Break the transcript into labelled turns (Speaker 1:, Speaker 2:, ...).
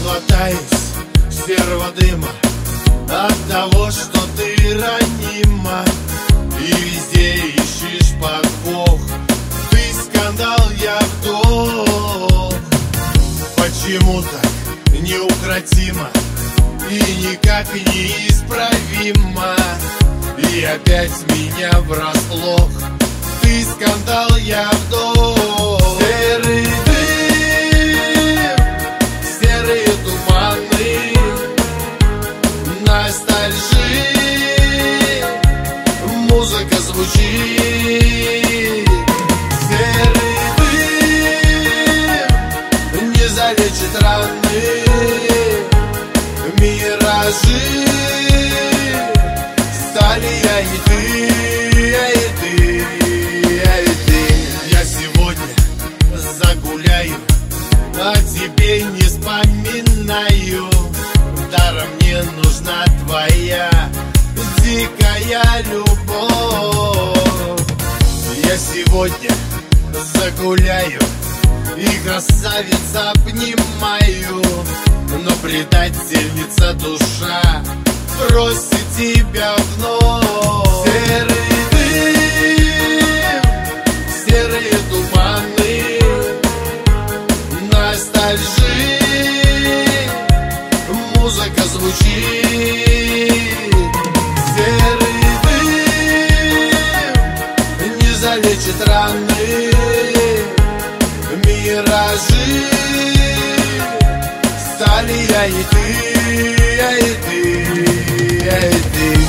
Speaker 1: хватаюсь серого дыма от того, что ты ранима, и везде ищешь подвох. Ты скандал, я вдох. Почему так неукротимо и никак неисправимо, и опять меня врасплох? Ты скандал, я вдох. Серый дым, серые туманы, ностальжи, музыка звучит. Серый дым не залечит раны, миражи стали я и ты, я и ты, я и ты. Я сегодня загуляю, о тебе не вспоминаю. Даром мне нужна твоя дикая любовь. Я сегодня загуляю и красавиц обнимаю, но предательница душа просит тебя вновь. Серый дым, серые туманы, ностальжи, музыка звучит. Серый дым не залечит раны, миражи стали я и ты, я и ты, я и ты.